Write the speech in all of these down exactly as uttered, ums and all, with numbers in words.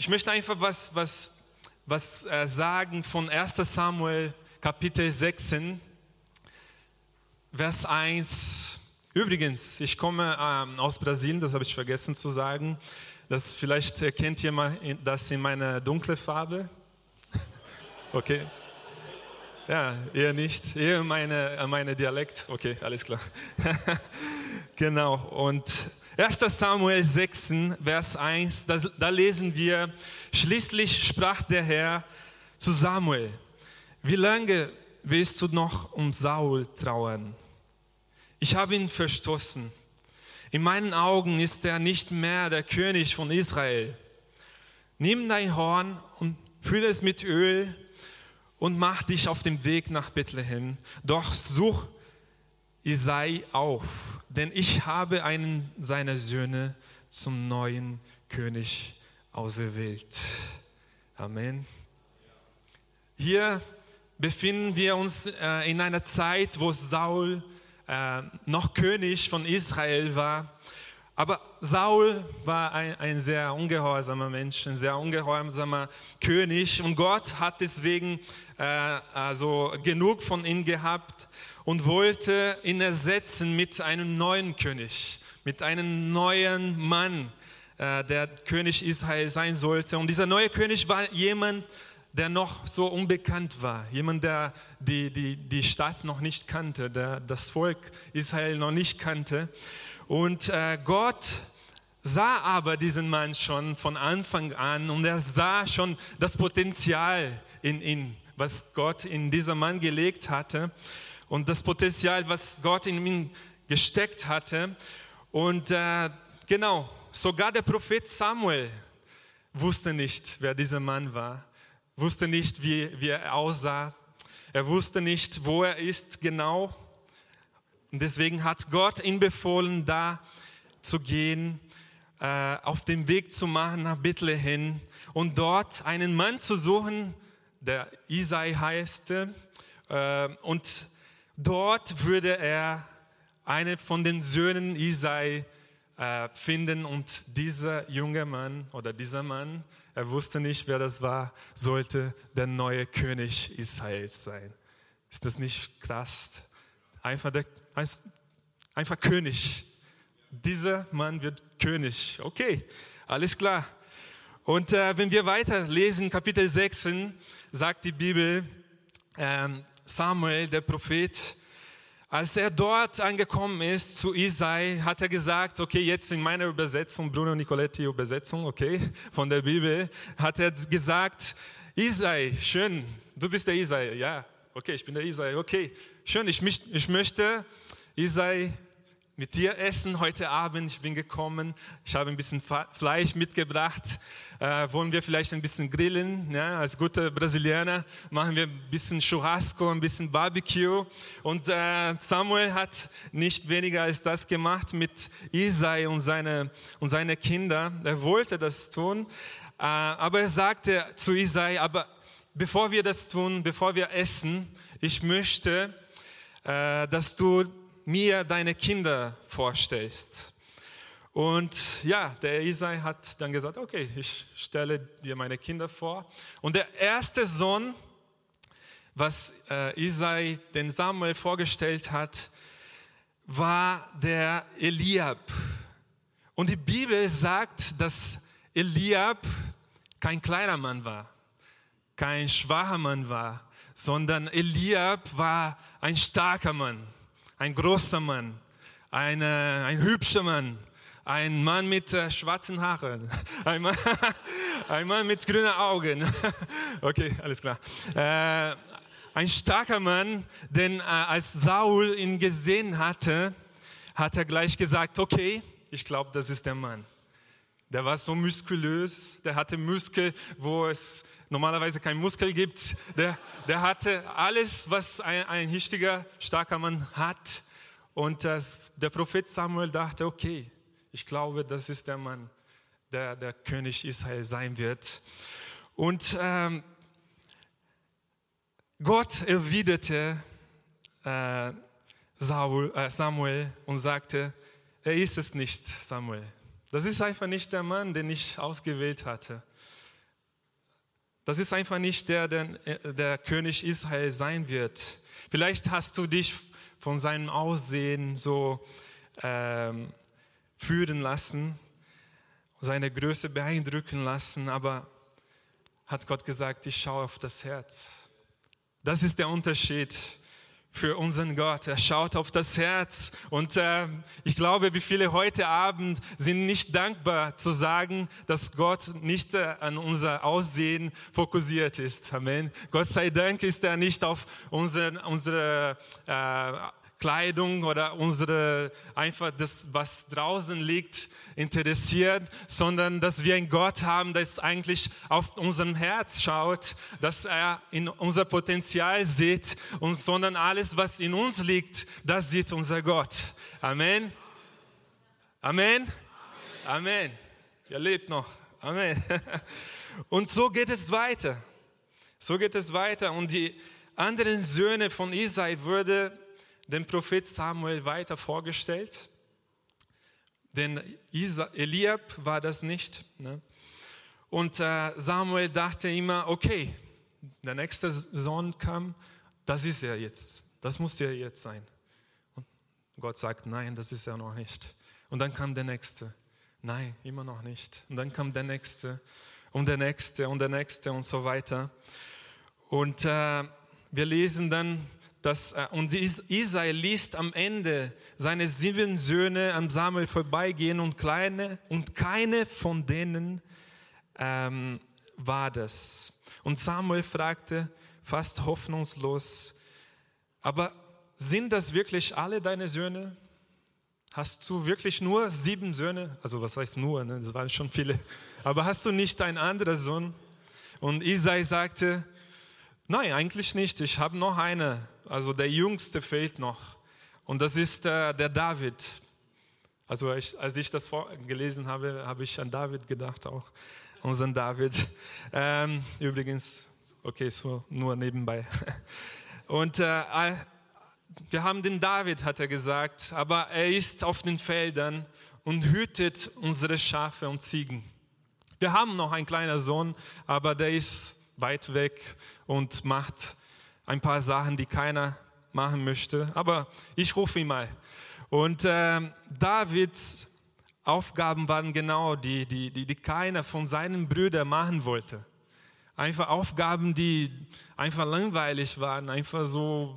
ich möchte einfach was, was, was äh, sagen von erster Samuel, Kapitel sechzehn, Vers eins. Übrigens, ich komme ähm, aus Brasilien, das habe ich vergessen zu sagen. Das, vielleicht erkennt jemand das in meiner dunklen Farbe. Okay. Ja, eher nicht. Eher meine, meine Dialekt. Okay, alles klar. Genau. Und erster Samuel sechzehn, Vers eins, da, da lesen wir, schließlich sprach der Herr zu Samuel, wie lange willst du noch um Saul trauern? Ich habe ihn verstoßen. In meinen Augen ist er nicht mehr der König von Israel. Nimm dein Horn und fülle es mit Öl und mach dich auf den Weg nach Bethlehem. Doch such Isai auf, denn ich habe einen seiner Söhne zum neuen König auserwählt. Amen. Hier befinden wir uns äh, in einer Zeit, wo Saul äh, noch König von Israel war. Aber Saul war ein, ein sehr ungehorsamer Mensch, ein sehr ungehorsamer König. Und Gott hat deswegen äh, also genug von ihm gehabt und wollte ihn ersetzen mit einem neuen König, mit einem neuen Mann, äh, der König Israel sein sollte. Und dieser neue König war jemand, der noch so unbekannt war, jemand, der die, die, die Stadt noch nicht kannte, der das Volk Israel noch nicht kannte. Und äh, Gott sah aber diesen Mann schon von Anfang an und er sah schon das Potenzial in ihm, was Gott in diesen Mann gelegt hatte und das Potenzial, was Gott in ihn gesteckt hatte. Und äh, genau, sogar der Prophet Samuel wusste nicht, wer dieser Mann war. Wusste nicht, wie, wie er aussah. Er wusste nicht, wo er ist genau. Und deswegen hat Gott ihn befohlen, da zu gehen, äh, auf den Weg zu machen nach Bethlehem und dort einen Mann zu suchen, der Isai heißt. Äh, und dort würde er einen von den Söhnen Isai äh, finden und dieser junge Mann oder dieser Mann, er wusste nicht, wer das war, sollte der neue König Israels sein. Ist das nicht krass? Einfach, der, einfach König. Dieser Mann wird König. Okay, alles klar. Und äh, wenn wir weiter lesen, Kapitel sechzehn, sagt die Bibel, äh, Samuel, der Prophet, als er dort angekommen ist zu Isai, hat er gesagt, okay, jetzt in meiner Übersetzung, Bruno Nicoletti Übersetzung, okay, von der Bibel, hat er gesagt, Isai, schön, du bist der Isai, ja, okay, ich bin der Isai, okay, schön, ich, mich, ich möchte, Isai, mit dir essen heute Abend. Ich bin gekommen, ich habe ein bisschen Fleisch mitgebracht. Äh, wollen wir vielleicht ein bisschen grillen? Ja, als gute Brasilianer machen wir ein bisschen Churrasco, ein bisschen Barbecue. Und äh, Samuel hat nicht weniger als das gemacht mit Isai und seine, und seine Kinder. Er wollte das tun, äh, aber er sagte zu Isai, aber bevor wir das tun, bevor wir essen, ich möchte, äh, dass du mir deine Kinder vorstellst. Und ja, der Isai hat dann gesagt, okay, ich stelle dir meine Kinder vor. Und der erste Sohn, was äh, Isai den Samuel vorgestellt hat, war der Eliab. Und die Bibel sagt, dass Eliab kein kleiner Mann war, kein schwacher Mann war, sondern Eliab war ein starker Mann. Ein großer Mann, eine, ein hübscher Mann, ein Mann mit äh, schwarzen Haaren, ein Mann, ein Mann mit grünen Augen. Okay, alles klar. Äh, ein starker Mann, denn äh, als Saul ihn gesehen hatte, hat er gleich gesagt, okay, ich glaube, das ist der Mann. Der war so muskulös, der hatte Muskel, wo es normalerweise kein Muskel gibt. Der, der hatte alles, was ein, ein richtiger, starker Mann hat. Und das, der Prophet Samuel dachte, okay, ich glaube, das ist der Mann, der der König Israel sein wird. Und ähm, Gott erwiderte äh, Saul, äh, Samuel und sagte, er ist es nicht, Samuel. Das ist einfach nicht der Mann, den ich ausgewählt hatte. das ist einfach nicht der, der, der König Israel sein wird. Vielleicht hast du dich von seinem Aussehen so ähm, führen lassen, seine Größe beeindrucken lassen, aber hat Gott gesagt, ich schaue auf das Herz. Das ist der Unterschied für unseren Gott. Er schaut auf das Herz. Und äh, ich glaube, wie viele heute Abend sind nicht dankbar zu sagen, dass Gott nicht äh, an unser Aussehen fokussiert ist. Amen. Gott sei Dank ist er nicht auf unsere, unsere äh, Kleidung oder unsere, einfach das, was draußen liegt, interessiert, sondern dass wir einen Gott haben, der eigentlich auf unserem Herz schaut, dass er in unser Potenzial sieht, und sondern alles, was in uns liegt, das sieht unser Gott. Amen. Amen. Amen. Amen. Ihr lebt noch. Amen. Und so geht es weiter. So geht es weiter. Und die anderen Söhne von Isai wurde dem Prophet Samuel weiter vorgestellt, denn Isa, Eliab war das nicht. Ne? Und äh, Samuel dachte immer, okay, der nächste Sohn kam, das ist er jetzt, das muss er jetzt sein. Und Gott sagt, nein, das ist er noch nicht. Und dann kam der nächste, nein, immer noch nicht. Und dann kam der nächste und der nächste und der nächste und so weiter. Und äh, wir lesen dann, Das, und Isai ließ am Ende seine sieben Söhne an Samuel vorbeigehen und, kleine, und keine von denen ähm, war das. Und Samuel fragte fast hoffnungslos, aber sind das wirklich alle deine Söhne? Hast du wirklich nur sieben Söhne? Also was heißt nur, ne? Das waren schon viele. Aber hast du nicht einen anderen Sohn? Und Isai sagte, nein, eigentlich nicht, ich habe noch eine. Also der Jüngste fehlt noch. Und das ist äh, der David. Also ich, als ich das gelesen habe, habe ich an David gedacht auch. Unseren David. Ähm, übrigens, okay, so nur nebenbei. Und äh, wir haben den David, hat er gesagt, aber er ist auf den Feldern und hütet unsere Schafe und Ziegen. Wir haben noch einen kleinen Sohn, aber der ist weit weg und macht ein paar Sachen, die keiner machen möchte. Aber ich rufe ihn mal. Und äh, Davids Aufgaben waren genau die, die, die, die keiner von seinen Brüdern machen wollte. Einfach Aufgaben, die einfach langweilig waren, einfach so,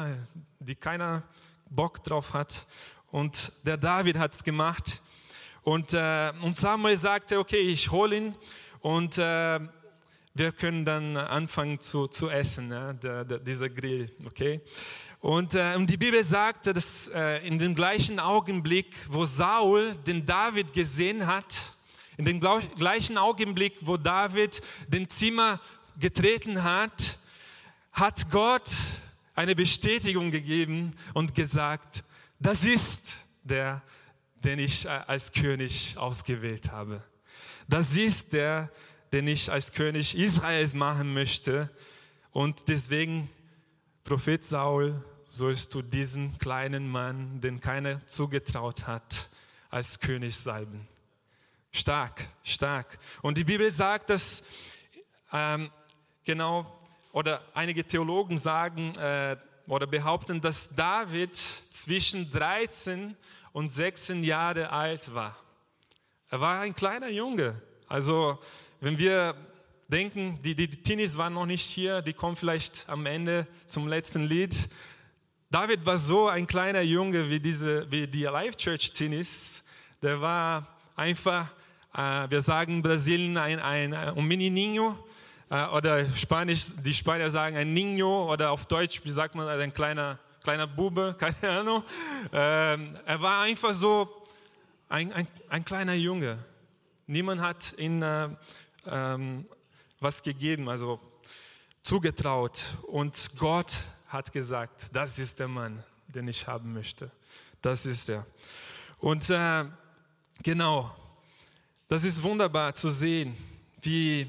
die keiner Bock drauf hat. Und der David hat es gemacht. Und, äh, und Samuel sagte, okay, ich hole ihn und äh, wir können dann anfangen zu, zu essen, ja, der, der, dieser Grill, okay? Und, äh, und die Bibel sagte, dass äh, in dem gleichen Augenblick, wo Saul den David gesehen hat, in dem gleichen Augenblick, wo David den Zimmer getreten hat, hat Gott eine Bestätigung gegeben und gesagt, das ist der, den ich als König ausgewählt habe. Das ist der, den ich als König Israels machen möchte. Und deswegen, Prophet Saul, sollst du diesen kleinen Mann, den keiner zugetraut hat, als König salben. Stark, stark. Und die Bibel sagt, dass ähm, genau, oder einige Theologen sagen äh, oder behaupten, dass David zwischen dreizehn und sechzehn Jahre alt war. Er war ein kleiner Junge. Also wenn wir denken, die, die Teenies waren noch nicht hier, die kommen vielleicht am Ende zum letzten Lied. David war so ein kleiner Junge wie, diese, wie die Life Church Teenies. Der war einfach, äh, wir sagen in Brasilien ein, ein, ein Menininho äh, oder Spanisch, die Spanier sagen ein Niño oder auf Deutsch, wie sagt man, ein kleiner, kleiner Bube, keine Ahnung. Ähm, er war einfach so ein, ein, ein kleiner Junge. Niemand hat ihm äh, ähm, was gegeben, also zugetraut. Und Gott hat gesagt, das ist der Mann, den ich haben möchte. Das ist er. Und äh, genau, das ist wunderbar zu sehen, wie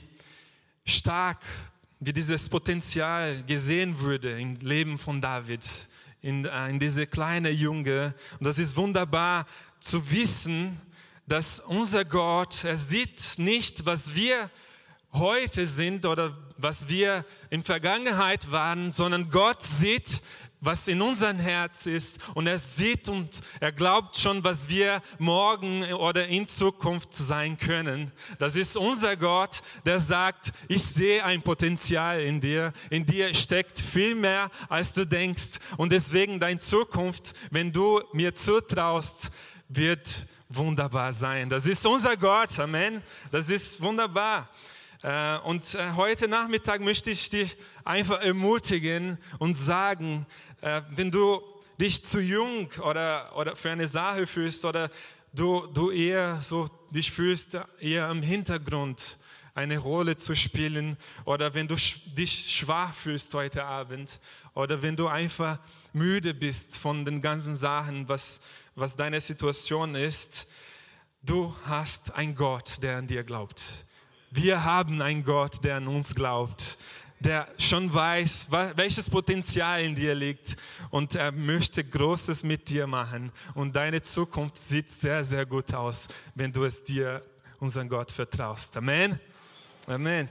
stark, wie dieses Potenzial gesehen wurde im Leben von David, in, äh, in diese kleine Junge. Und das ist wunderbar zu wissen, dass unser Gott, er sieht nicht, was wir heute sind oder was wir in Vergangenheit waren, sondern Gott sieht, was in unserem Herz ist, und er sieht und er glaubt schon, was wir morgen oder in Zukunft sein können. Das ist unser Gott, der sagt, ich sehe ein Potenzial in dir, in dir steckt viel mehr, als du denkst, und deswegen deine Zukunft, wenn du mir zutraust, wird wunderbar sein. Das ist unser Gott, Amen. Das ist wunderbar. Und heute Nachmittag möchte ich dich einfach ermutigen und sagen, wenn du dich zu jung oder, oder für eine Sache fühlst oder du, du eher so dich fühlst, eher im Hintergrund eine Rolle zu spielen, oder wenn du dich schwach fühlst heute Abend, oder wenn du einfach müde bist von den ganzen Sachen, was, was deine Situation ist, du hast einen Gott, der an dir glaubt. Wir haben einen Gott, der an uns glaubt, der schon weiß, welches Potenzial in dir liegt, und er möchte Großes mit dir machen, und deine Zukunft sieht sehr, sehr gut aus, wenn du es dir, unseren Gott, vertraust. Amen. Amen.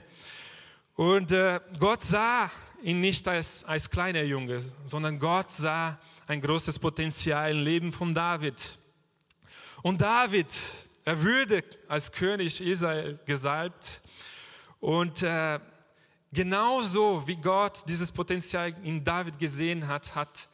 Und äh, Gott sah ihn nicht als, als kleiner Junge, sondern Gott sah ein großes Potenzial im Leben von David. Und David, er wurde als König Israel gesalbt, und äh, genauso wie Gott dieses Potenzial in David gesehen hat, hat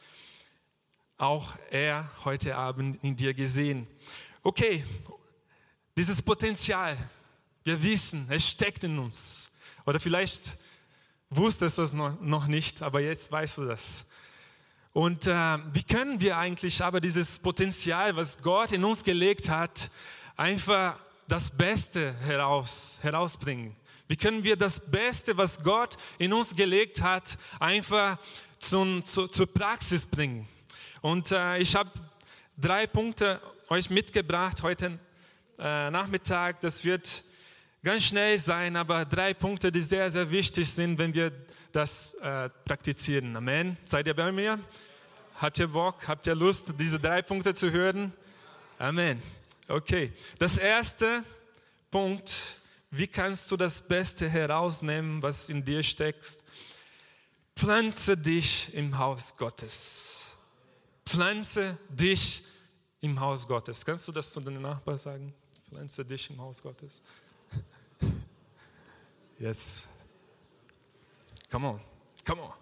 auch er heute Abend in dir gesehen. Okay, dieses Potenzial, wir wissen, es steckt in uns. Oder vielleicht wusstest du es noch nicht, aber jetzt weißt du das. Und äh, wie können wir eigentlich aber dieses Potenzial, was Gott in uns gelegt hat, einfach das Beste heraus, herausbringen? Wie können wir das Beste, was Gott in uns gelegt hat, einfach zum, zu, zur Praxis bringen? Und äh, ich habe drei Punkte euch mitgebracht heute äh, Nachmittag. Das wird ganz schnell sein, aber drei Punkte, die sehr, sehr wichtig sind, wenn wir das äh, praktizieren. Amen. Seid ihr bei mir? Habt ihr Bock? Habt ihr Lust, diese drei Punkte zu hören? Amen. Okay. Das erste Punkt: Wie kannst du das Beste herausnehmen, was in dir steckt? Pflanze dich im Haus Gottes. Pflanze dich im Haus Gottes. Kannst du das zu deinem Nachbarn sagen? Pflanze dich im Haus Gottes. Yes. Come on. Come on.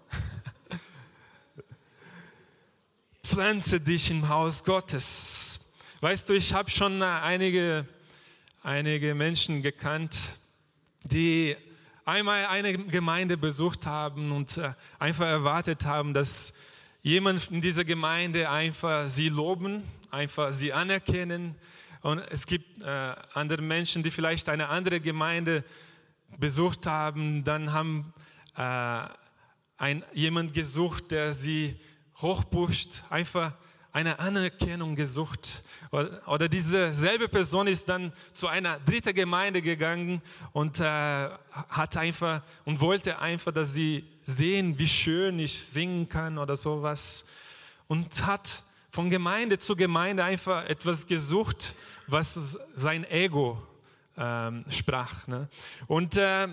Pflanze dich im Haus Gottes. Weißt du, ich habe schon einige einige Menschen gekannt, die einmal eine Gemeinde besucht haben und einfach erwartet haben, dass jemand in dieser Gemeinde einfach sie loben, einfach sie anerkennen. Und es gibt äh, andere Menschen, die vielleicht eine andere Gemeinde besucht haben, dann haben äh, ein, jemand gesucht, der sie hochpusht, einfach eine Anerkennung gesucht. Oder, oder diese selbe Person ist dann zu einer dritten Gemeinde gegangen und äh, hat einfach und wollte einfach, dass sie sehen, wie schön ich singen kann oder sowas. Und hat von Gemeinde zu Gemeinde einfach etwas gesucht, was sein Ego ähm, sprach. Ne? Und äh,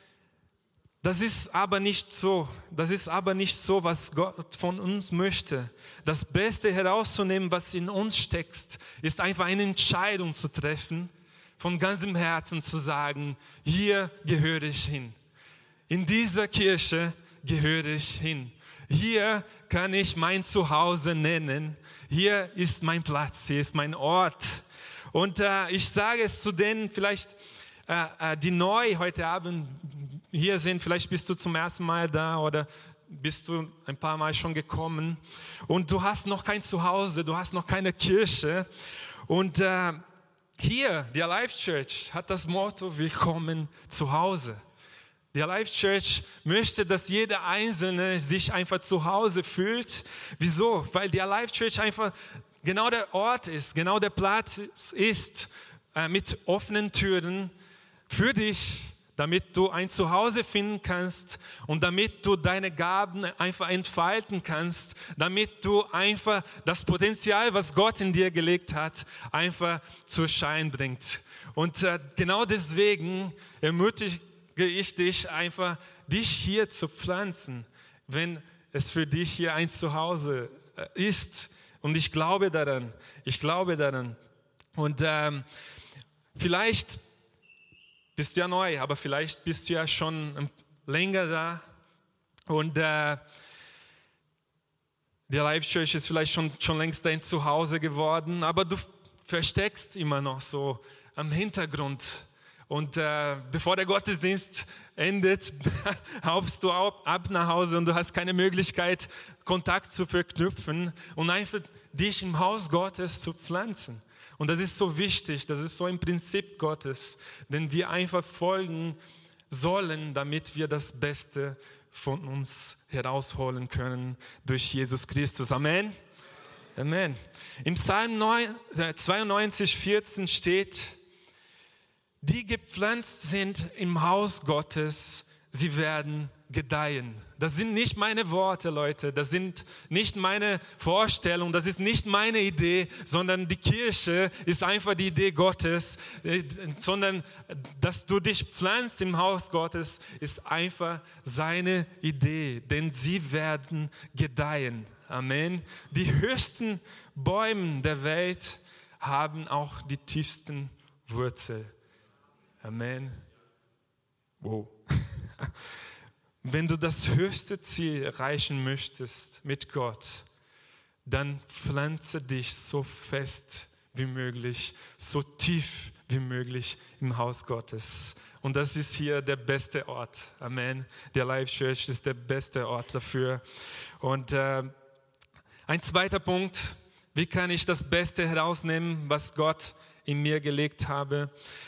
Das ist aber nicht so. Das ist aber nicht so, was Gott von uns möchte. Das Beste herauszunehmen, was in uns steckt, ist einfach eine Entscheidung zu treffen, von ganzem Herzen zu sagen, hier gehöre ich hin. In dieser Kirche gehöre ich hin. Hier kann ich mein Zuhause nennen. Hier ist mein Platz, hier ist mein Ort. Und äh, ich sage es zu denen, vielleicht äh, äh, die neu heute Abend hier sind, vielleicht bist du zum ersten Mal da oder bist du ein paar Mal schon gekommen und du hast noch kein Zuhause, du hast noch keine Kirche. Und äh, hier, die Alive Church hat das Motto, willkommen zu Hause. Die Alive Church möchte, dass jeder Einzelne sich einfach zu Hause fühlt. Wieso? Weil die Alive Church einfach genau der Ort ist, genau der Platz ist, äh, mit offenen Türen für dich, damit du ein Zuhause finden kannst und damit du deine Gaben einfach entfalten kannst, damit du einfach das Potenzial, was Gott in dir gelegt hat, einfach zur Schein bringt. Und äh, genau deswegen ermutige ich dich einfach, dich hier zu pflanzen, wenn es für dich hier ein Zuhause ist. Und ich glaube daran, ich glaube daran. Und ähm, vielleicht bist du ja neu, aber vielleicht bist du ja schon länger da. Und äh, die Life Church ist vielleicht schon, schon längst dein Zuhause geworden, aber du versteckst immer noch so am Hintergrund. Und äh, bevor der Gottesdienst endet, haupst du ab, ab nach Hause und du hast keine Möglichkeit, Kontakt zu verknüpfen und einfach dich im Haus Gottes zu pflanzen. Und das ist so wichtig, das ist so ein Prinzip Gottes, denn wir einfach folgen sollen, damit wir das Beste von uns herausholen können durch Jesus Christus. Amen. Amen. Im Psalm zweiundneunzig, vierzehn steht: Die gepflanzt sind im Haus Gottes, sie werden gedeihen. Das sind nicht meine Worte, Leute. Das sind nicht meine Vorstellungen. Das ist nicht meine Idee, sondern die Kirche ist einfach die Idee Gottes. Sondern, dass du dich pflanzt im Haus Gottes, ist einfach seine Idee. Denn sie werden gedeihen. Amen. Die höchsten Bäume der Welt haben auch die tiefsten Wurzeln. Amen. Wow. Wenn du das höchste Ziel erreichen möchtest mit Gott, dann pflanze dich so fest wie möglich, so tief wie möglich im Haus Gottes. Und das ist hier der beste Ort. Amen. Der Life Church ist der beste Ort dafür. Und äh, ein zweiter Punkt: Wie kann ich das Beste herausnehmen, was Gott in mir gelegt habe?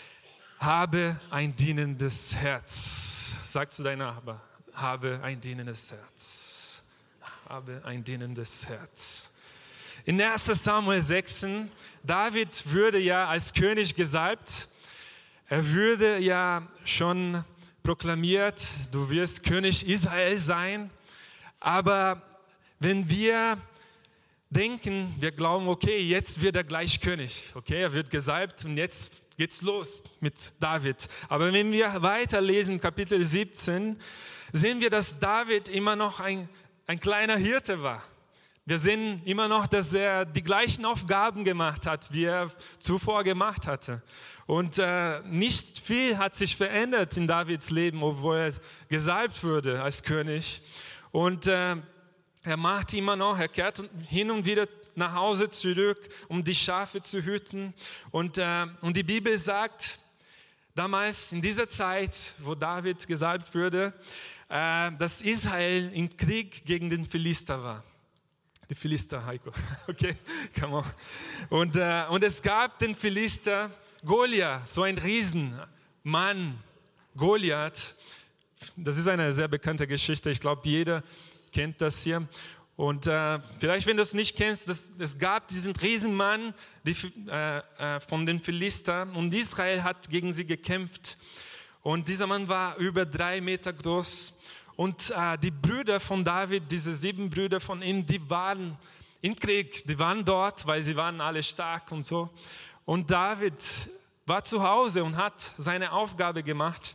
Habe ein dienendes Herz. Sag zu deinem Nachbarn: Habe ein dienendes Herz. Habe ein dienendes Herz. In erster Samuel sechzehn, David würde ja als König gesalbt. Er würde ja schon proklamiert: Du wirst König Israel sein. Aber wenn wir denken, wir glauben, okay, jetzt wird er gleich König. Okay, er wird gesalbt und jetzt geht's los mit David. Aber wenn wir weiterlesen, Kapitel siebzehn, sehen wir, dass David immer noch ein, ein kleiner Hirte war. Wir sehen immer noch, dass er die gleichen Aufgaben gemacht hat, wie er zuvor gemacht hatte. Und äh, nicht viel hat sich verändert in Davids Leben, obwohl er gesalbt wurde als König. Und äh, er macht immer noch, er kehrt hin und wieder nach Hause zurück, um die Schafe zu hüten. Und, äh, und die Bibel sagt, damals in dieser Zeit, wo David gesalbt wurde, äh, dass Israel im Krieg gegen den Philister war. Die Philister, Heiko. Okay, come on. Und, äh, und es gab den Philister Goliath, so ein Riesenmann, Goliath. Das ist eine sehr bekannte Geschichte. Ich glaube, jeder kennt das hier. Und äh, vielleicht, wenn du es nicht kennst, das, es gab diesen Riesenmann die, äh, äh, von den Philistern und Israel hat gegen sie gekämpft. Und dieser Mann war über drei Meter groß. Und äh, die Brüder von David, diese sieben Brüder von ihm, die waren im Krieg. Die waren dort, weil sie waren alle stark und so. Und David war zu Hause und hat seine Aufgabe gemacht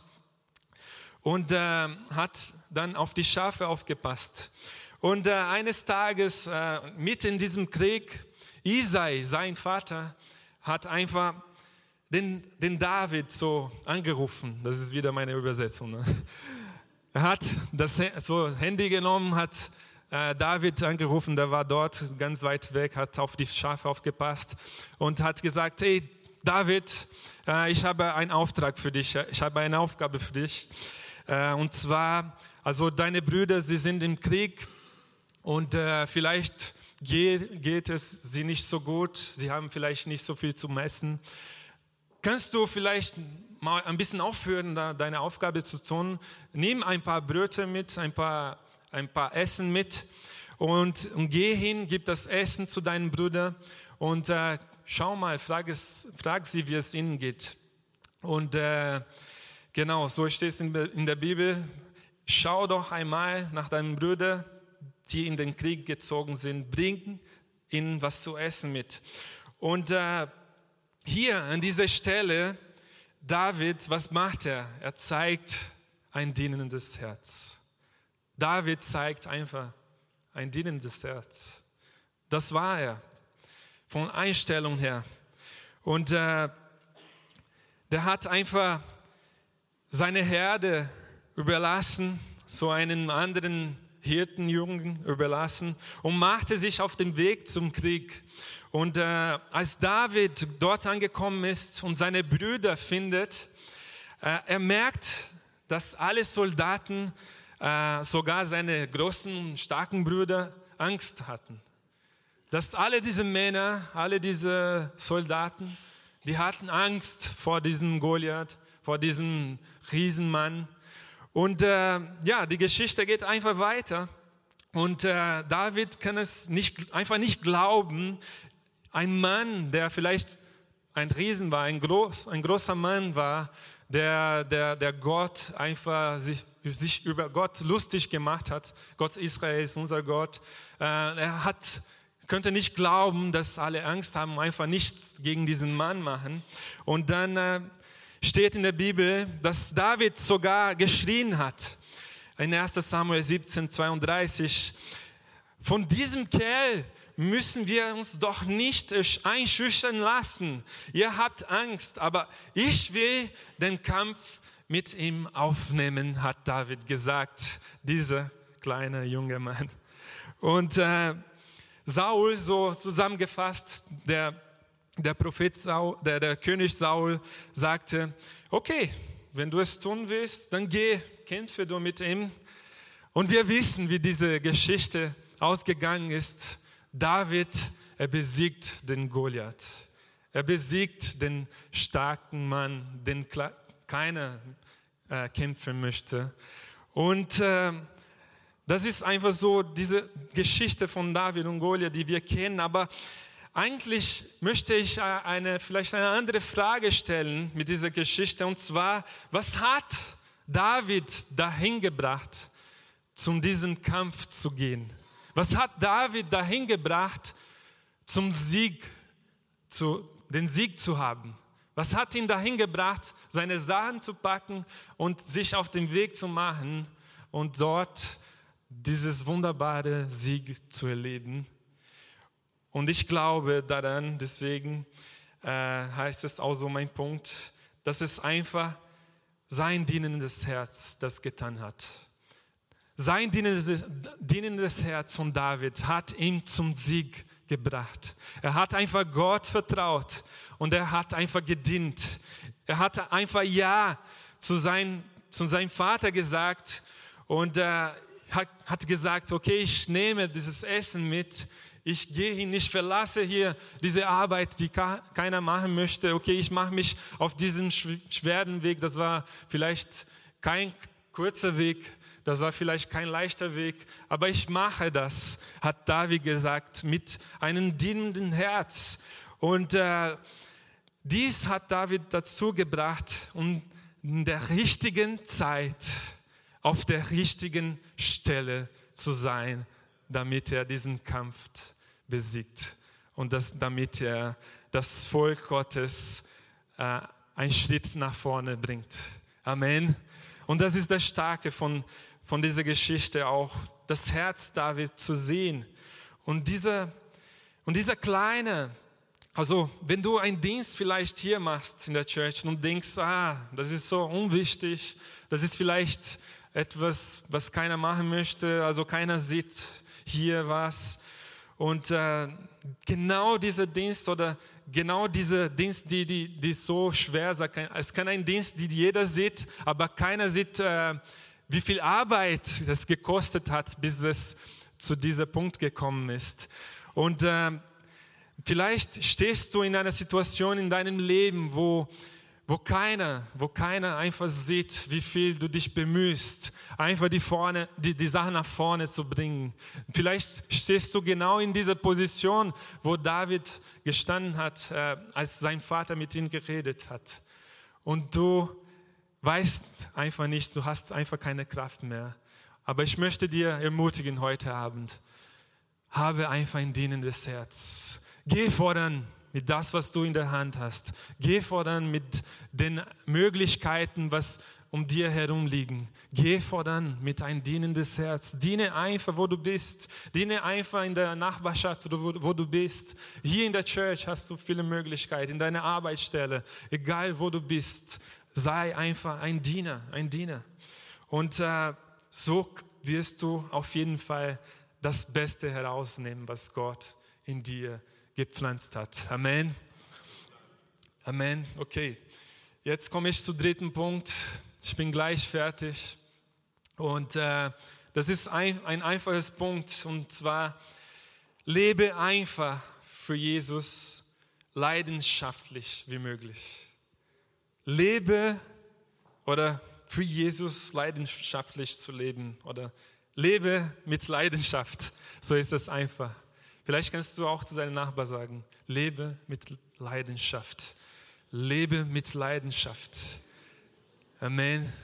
und äh, hat dann auf die Schafe aufgepasst. Und äh, eines Tages, äh, mitten in diesem Krieg, Isai, sein Vater, hat einfach den, den David so angerufen. Das ist wieder meine Übersetzung. Ne? Er hat das so Handy genommen, hat äh, David angerufen, der war dort ganz weit weg, hat auf die Schafe aufgepasst und hat gesagt: Hey David, äh, ich habe einen Auftrag für dich, ich habe eine Aufgabe für dich. Äh, und zwar, also deine Brüder, sie sind im Krieg. Und äh, vielleicht geht, geht es sie nicht so gut, sie haben vielleicht nicht so viel zum Essen. Kannst du vielleicht mal ein bisschen aufhören, da deine Aufgabe zu tun? Nimm ein paar Brötchen mit, ein paar, ein paar Essen mit und, und geh hin, gib das Essen zu deinen Brüdern und äh, schau mal, frag, es, frag sie, wie es ihnen geht. Und äh, genau, so steht es in, in der Bibel. Schau doch einmal nach deinen Brüdern, die in den Krieg gezogen sind, bring ihnen was zu essen mit. Und äh, hier an dieser Stelle, David, was macht er? Er zeigt ein dienendes Herz. David zeigt einfach ein dienendes Herz. Das war er, von Einstellung her. Und äh, der hat einfach seine Herde überlassen, so einen anderen Hirtenjungen überlassen und machte sich auf den Weg zum Krieg. Und äh, als David dort angekommen ist und seine Brüder findet, äh, er merkt, dass alle Soldaten, äh, sogar seine großen, starken Brüder, Angst hatten. Dass alle diese Männer, alle diese Soldaten, die hatten Angst vor diesem Goliath, vor diesem Riesenmann. Und äh, ja, die Geschichte geht einfach weiter. Und äh, David kann es nicht, einfach nicht glauben, ein Mann, der vielleicht ein Riesen war, ein, groß, ein großer Mann war, der, der, der Gott einfach sich, sich über Gott lustig gemacht hat. Gott Israel ist unser Gott. Äh, er hat, könnte nicht glauben, dass alle Angst haben, einfach nichts gegen diesen Mann machen. Und dann äh, steht in der Bibel, dass David sogar geschrien hat. In erster Samuel siebzehn, zweiunddreißig. Von diesem Kerl müssen wir uns doch nicht einschüchtern lassen. Ihr habt Angst, aber ich will den Kampf mit ihm aufnehmen, hat David gesagt, dieser kleine junge Mann. Und äh, Saul, so zusammengefasst, der, der Prophet Saul, der, der König Saul sagte, okay, wenn du es tun willst, dann geh, kämpfe du mit ihm. Und wir wissen, wie diese Geschichte ausgegangen ist. David, er besiegt den Goliath. Er besiegt den starken Mann, den keiner äh, kämpfen möchte. Und äh, das ist einfach so diese Geschichte von David und Goliath, die wir kennen. Aber eigentlich möchte ich eine, vielleicht eine andere Frage stellen mit dieser Geschichte. Und zwar, was hat David dahin gebracht, zum diesem Kampf zu gehen? Was hat David dahin gebracht, zum Sieg, zu, den Sieg zu haben? Was hat ihn dahin gebracht, seine Sachen zu packen und sich auf den Weg zu machen und dort dieses wunderbare Sieg zu erleben? Und ich glaube daran, deswegen äh, heißt es auch so mein Punkt, dass es einfach sein dienendes Herz das getan hat. Sein dienendes, dienendes Herz von David hat ihn zum Sieg gebracht. Er hat einfach Gott vertraut und er hat einfach gedient. Er hat einfach Ja zu, sein, zu seinem Vater gesagt und er hat, hat gesagt, okay, ich nehme dieses Essen mit, ich gehe hin, ich verlasse hier diese Arbeit, die keiner machen möchte. Okay, ich mache mich auf diesen schweren Weg, das war vielleicht kein kurzer Weg, das war vielleicht kein leichter Weg, aber ich mache das, hat David gesagt, mit einem dienenden Herz. Und äh, dies hat David dazu gebracht, um in der richtigen Zeit, auf der richtigen Stelle zu sein, damit er diesen Kampf besiegt und das, damit er das Volk Gottes äh, einen Schritt nach vorne bringt. Amen. Und das ist das Starke von von dieser Geschichte auch, das Herz David zu sehen. Und dieser, und dieser kleine, also wenn du einen Dienst vielleicht hier machst in der Church und denkst, ah, das ist so unwichtig, das ist vielleicht etwas, was keiner machen möchte, also keiner sieht hier was. Und äh, genau dieser Dienst oder genau dieser Dienst, die, die, die so schwer ist, es kann ein Dienst, den jeder sieht, aber keiner sieht, äh, wie viel Arbeit es gekostet hat, bis es zu diesem Punkt gekommen ist. Und äh, vielleicht stehst du in einer Situation in deinem Leben, wo, wo, keiner, wo keiner einfach sieht, wie viel du dich bemühst, einfach die, vorne, die, die Sachen nach vorne zu bringen. Vielleicht stehst du genau in dieser Position, wo David gestanden hat, äh, als sein Vater mit ihm geredet hat. Und du weißt einfach nicht, du hast einfach keine Kraft mehr. Aber ich möchte dir ermutigen heute Abend, habe einfach ein dienendes Herz. Geh voran mit das, was du in der Hand hast. Geh voran mit den Möglichkeiten, was, um dir herum liegen. Geh voran mit ein dienendes Herz. Diene einfach, wo du bist. Diene einfach in der Nachbarschaft, wo, wo du bist. Hier in der Church hast du viele Möglichkeiten, in deiner Arbeitsstelle, egal wo du bist. Sei einfach ein Diener, ein Diener. Und äh, so wirst du auf jeden Fall das Beste herausnehmen, was Gott in dir gepflanzt hat. Amen. Amen. Okay, jetzt komme ich zum dritten Punkt. Ich bin gleich fertig. Und äh, das ist ein, ein einfaches Punkt. Und zwar, lebe einfach für Jesus leidenschaftlich wie möglich. Lebe oder für Jesus leidenschaftlich zu leben. Oder lebe mit Leidenschaft. So ist es einfach. Vielleicht kannst du auch zu deinem Nachbarn sagen, lebe mit Leidenschaft. Lebe mit Leidenschaft. Amen.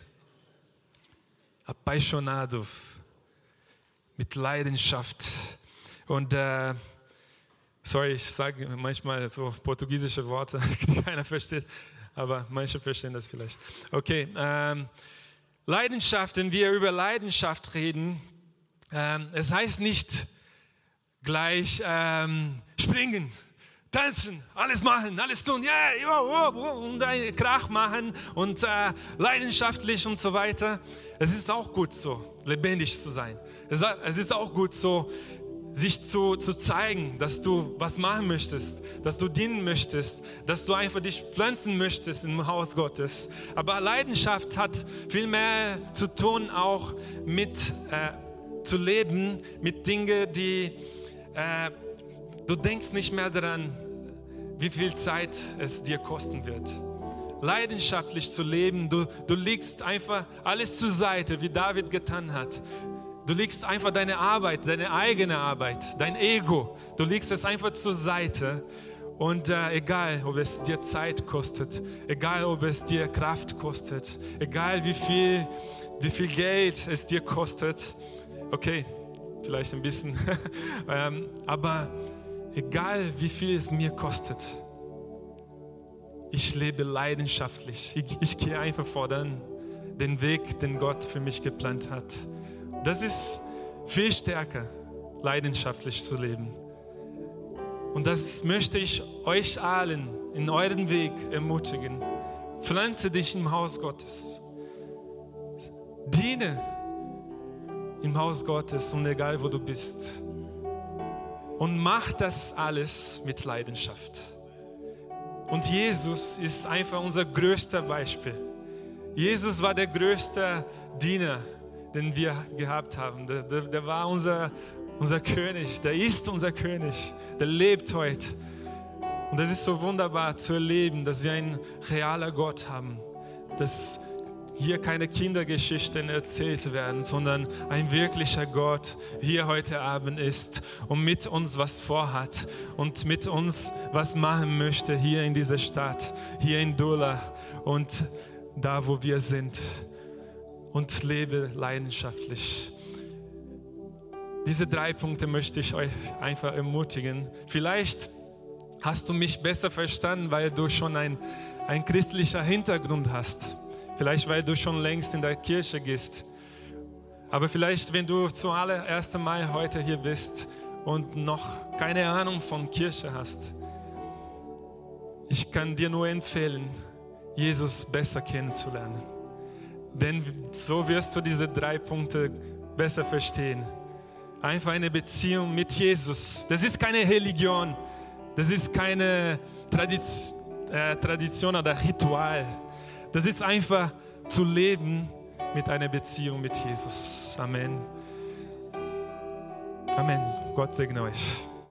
Apaixonado. Mit Leidenschaft. Und, äh, sorry, ich sage manchmal so portugiesische Worte, die keiner versteht, aber manche verstehen das vielleicht. Okay, ähm, Leidenschaft, wenn wir über Leidenschaft reden, ähm, es heißt nicht gleich ähm, springen, tanzen, alles machen, alles tun, yeah, yeah, yeah, und einen Krach machen und äh, leidenschaftlich und so weiter. Es ist auch gut so, lebendig zu sein. Es, es ist auch gut so, sich zu, zu zeigen, dass du was machen möchtest, dass du dienen möchtest, dass du einfach dich pflanzen möchtest im Haus Gottes. Aber Leidenschaft hat viel mehr zu tun, auch mit äh, zu leben, mit Dingen, die äh, du denkst nicht mehr daran, wie viel Zeit es dir kosten wird. Leidenschaftlich zu leben, du, du legst einfach alles zur Seite, wie David getan hat. Du legst einfach deine Arbeit, deine eigene Arbeit, dein Ego, du legst es einfach zur Seite. Und äh, egal, ob es dir Zeit kostet, egal, ob es dir Kraft kostet, egal, wie viel, wie viel Geld es dir kostet, okay, vielleicht ein bisschen, ähm, aber egal, wie viel es mir kostet, ich lebe leidenschaftlich. Ich, ich gehe einfach voran, den Weg, den Gott für mich geplant hat. Das ist viel stärker, leidenschaftlich zu leben. Und das möchte ich euch allen in euren Weg ermutigen. Pflanze dich im Haus Gottes. Diene im Haus Gottes und egal wo du bist. Und mach das alles mit Leidenschaft. Und Jesus ist einfach unser größter Beispiel. Jesus war der größte Diener, den wir gehabt haben. Der, der, der war unser, unser König, der ist unser König, der lebt heute. Und es ist so wunderbar zu erleben, dass wir einen realer Gott haben, dass hier keine Kindergeschichten erzählt werden, sondern ein wirklicher Gott hier heute Abend ist und mit uns was vorhat und mit uns was machen möchte hier in dieser Stadt, hier in Dula und da, wo wir sind. Und lebe leidenschaftlich. Diese drei Punkte möchte ich euch einfach ermutigen. Vielleicht hast du mich besser verstanden, weil du schon ein, ein christlicher Hintergrund hast. Vielleicht, weil du schon längst in der Kirche gehst. Aber vielleicht, wenn du zum allerersten Mal heute hier bist und noch keine Ahnung von Kirche hast. Ich kann dir nur empfehlen, Jesus besser kennenzulernen. Denn so wirst du diese drei Punkte besser verstehen. Einfach eine Beziehung mit Jesus. Das ist keine Religion. Das ist keine Tradiz- äh, Tradition oder Ritual. Das ist einfach zu leben mit einer Beziehung mit Jesus. Amen. Amen. Gott segne euch.